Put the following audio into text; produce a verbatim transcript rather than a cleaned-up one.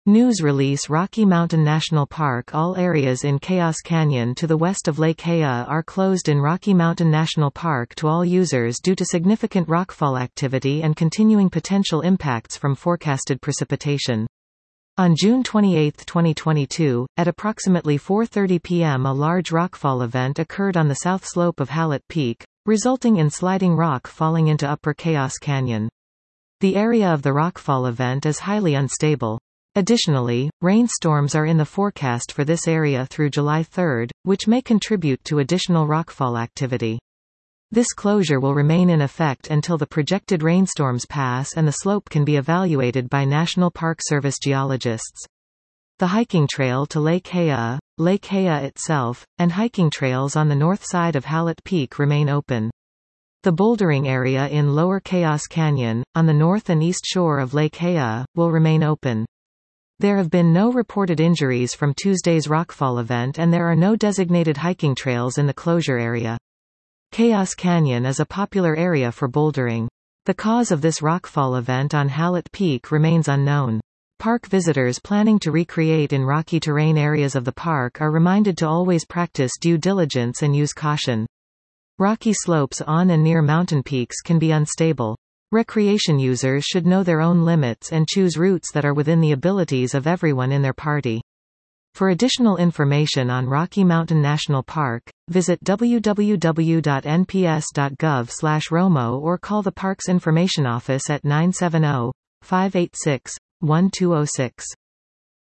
News release Rocky Mountain National Park. All areas in Chaos Canyon to the west of Lake Haya are closed in Rocky Mountain National Park to all users due to significant rockfall activity and continuing potential impacts from forecasted precipitation. On June twenty-eighth twenty twenty-two, at approximately four thirty p m a large rockfall event occurred on the south slope of Hallett Peak, resulting in sliding rock falling into Upper Chaos Canyon. The area of the rockfall event is highly unstable. Additionally, rainstorms are in the forecast for this area through July third, which may contribute to additional rockfall activity. This closure will remain in effect until the projected rainstorms pass and the slope can be evaluated by National Park Service geologists. The hiking trail to Lake Haya, Lake Haya itself, and hiking trails on the north side of Hallett Peak remain open. The bouldering area in Lower Chaos Canyon, on the north and east shore of Lake Haya, will remain open. There have been no reported injuries from Tuesday's rockfall event and there are no designated hiking trails in the closure area. Chaos Canyon is a popular area for bouldering. The cause of this rockfall event on Hallett Peak remains unknown. Park visitors planning to recreate in rocky terrain areas of the park are reminded to always practice due diligence and use caution. Rocky slopes on and near mountain peaks can be unstable. Recreation users should know their own limits and choose routes that are within the abilities of everyone in their party. For additional information on Rocky Mountain National Park, visit w w w dot n p s dot gov slash romo or call the Parks Information Office at nine seven zero, five eight six, one two zero six.